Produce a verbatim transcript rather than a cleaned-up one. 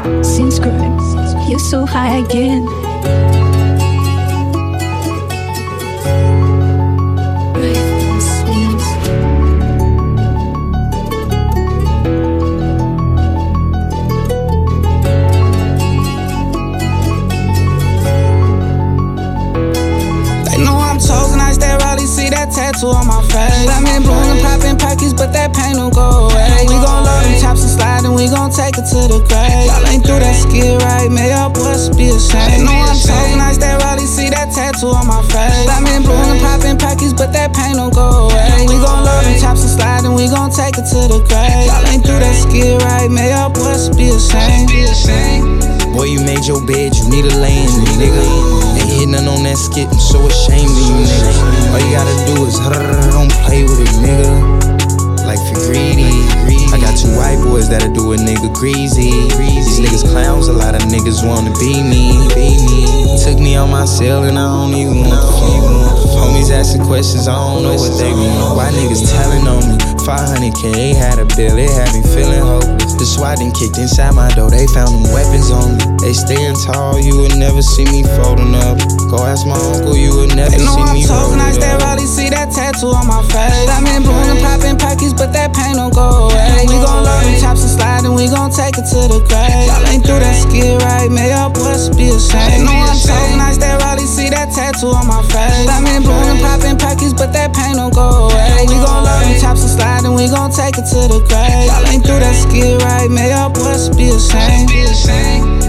Seems good, you're so high again. Tattoo on my face. Got me blue and poppin' pockets, but that pain don't go away. We gon' love them chops and slide, and we gon' take it to the grave. Y'all ain't through that skid right, may y'all boys be ashamed. Know I'm so nice, that Raleigh, see that tattoo on my face. Got me blue and poppin' pockets, but that pain don't go away. We gon' love them chops and slide, and we gon' take it to the grave. Y'all ain't through that skid right, may y'all boys be ashamed. Boy, you made your bed, you need a lay in it, nigga. Ain't hit none on that skit, I'm so ashamed of you, nigga. All you gotta do is don't play with it, nigga. Like for greedy, I got two white boys that'll do a nigga greasy. These niggas clowns, a lot of niggas wanna be me. Took me on my cell and I don't even want the phone. Homies asking questions, I don't know what they want. Why niggas telling on me? five hundred K, had a bill, it had me feeling hopeless. The SWAT done kicked inside my door, they found them weapons on me. They staying tall, you would never see me folding up. Go ask my uncle, you would never see me rolling up. Nice, that Raleigh, see that tattoo on my face. Got me blue and poppin' pockets, but that pain don't go away. We gon' love them chops and slide, and we gon' take it to the grave. Y'all ain't through that skid right, may y'all boys be ashamed. Know I'm so nice, that Raleigh, see that tattoo on my face. Got me blue and poppin' pockets, but that pain don't go away. We gon' love them chops and slide, and we gon' take it to the grave. Y'all ain't through that skid right, may y'all boys be ashamed.